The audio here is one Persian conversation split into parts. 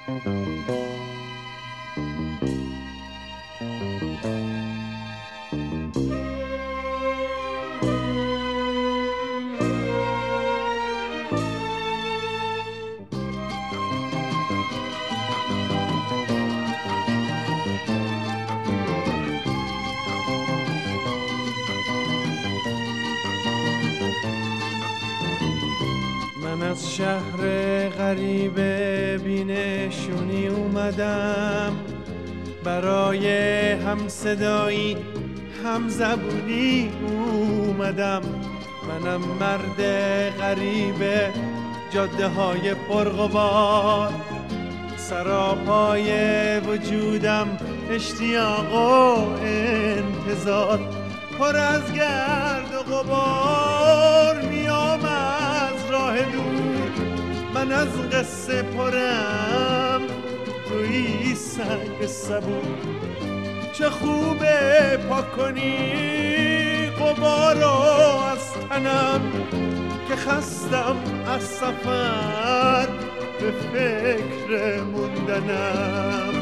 من از شهر غریب بینشونی اومدم، برای همصدایی همزبونی اومدم. منم مرد غریب جاده های پرغبار، سراپای وجودم اشتیاق و انتظار. پر از گرد و غبار میام از راه دور، من از قصه پرم توی سنگ صبور. چه خوبه پاک کنی غبارو از تنم، که خستم از سفر به فکر موندنم.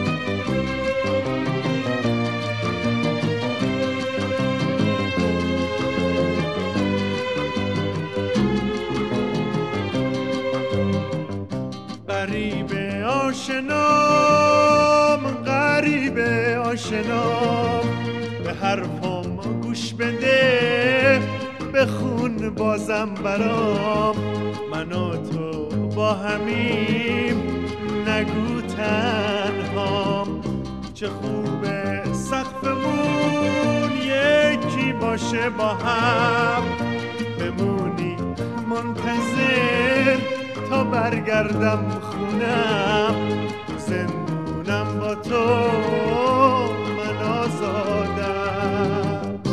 غریب آشنام، غریب آشنام، به حرفم گوش بده، بخون بازم برام. من و تو با همیم، نگو تنهام. چه خوبه سقفمون یکی باشه با هم، بمونی منتظر تا برگردم خونم. زندونم با تو، من آزادم.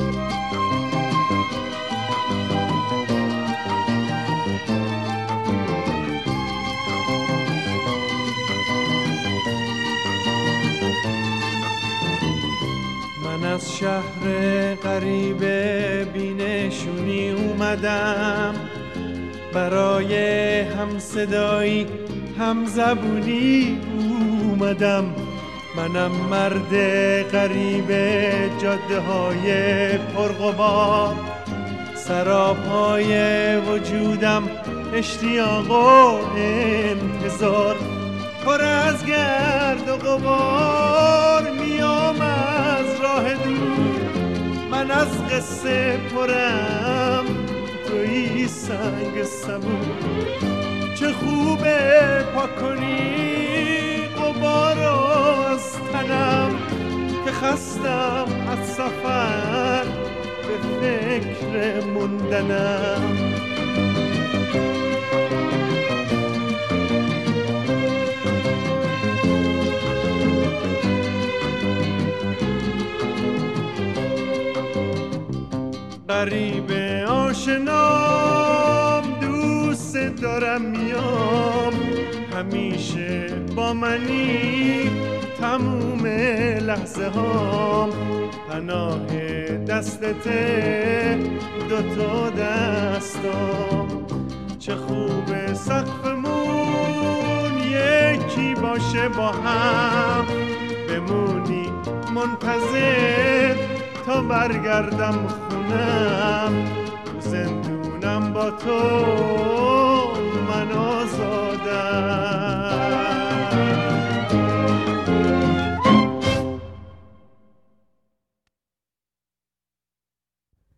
من از شهر غریب بینشونی اومدم، برای همصدایی همزبونی اومدم. منم مرد غریب جاده های پرغبار، سراپای وجودم اشتیاق و انتظار. پر از گرد و غبار میام از راه دور، من از قصه پرم توی سنگ صبور. چه خوبه پاک کنی غبارو از تنم، که خستم از سفر به فکر موندنم. غریب آشنام، دوست دارم میام، همیشه با منی تموم لحظه هام. پناه دستته دوتا دستام. چه خوبه سقفمون یکی باشه با هم، بمونی منتظر تا برگردم خونم. زندونم با تو، من آزادم.